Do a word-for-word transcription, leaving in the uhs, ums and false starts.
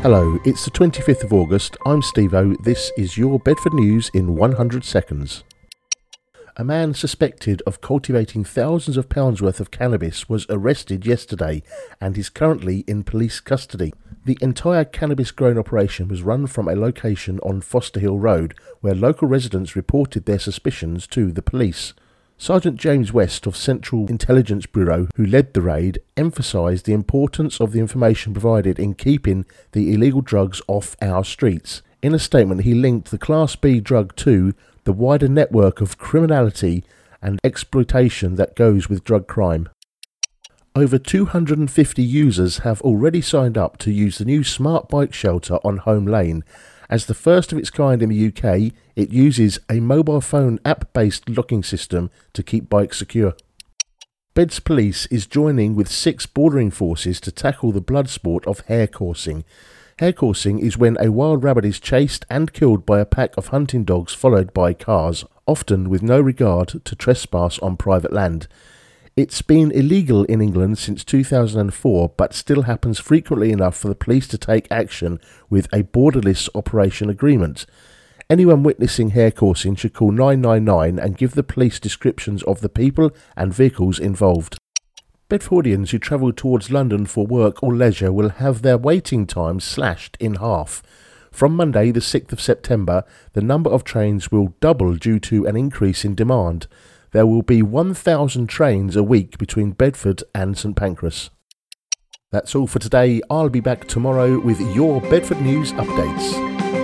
Hello, it's the twenty-fifth of August, I'm Steve-O, this is your Bedford News in one hundred seconds. A man suspected of cultivating thousands of pounds worth of cannabis was arrested yesterday and is currently in police custody. The entire cannabis growing operation was run from a location on Foster Hill Road, where local residents reported their suspicions to the police. Sergeant James West of Central Intelligence Bureau, who led the raid, emphasised the importance of the information provided in keeping the illegal drugs off our streets. In a statement, he linked the Class B drug to the wider network of criminality and exploitation that goes with drug crime. Over two hundred fifty users have already signed up to use the new smart bike shelter on Home Lane. As the first of its kind in the U K, it uses a mobile phone app-based locking system to keep bikes secure. Beds Police is joining with six bordering forces to tackle the blood sport of hare coursing. Hare coursing is when a wild rabbit is chased and killed by a pack of hunting dogs followed by cars, often with no regard to trespass on private land. It's been illegal in England since two thousand four, but still happens frequently enough for the police to take action with a borderless operation agreement. Anyone witnessing hare coursing should call nine nine nine and give the police descriptions of the people and vehicles involved. Bedfordians who travel towards London for work or leisure will have their waiting times slashed in half. From Monday, the sixth of September, the number of trains will double due to an increase in demand. There will be one thousand trains a week between Bedford and St Pancras. That's all for today. I'll be back tomorrow with your Bedford News updates.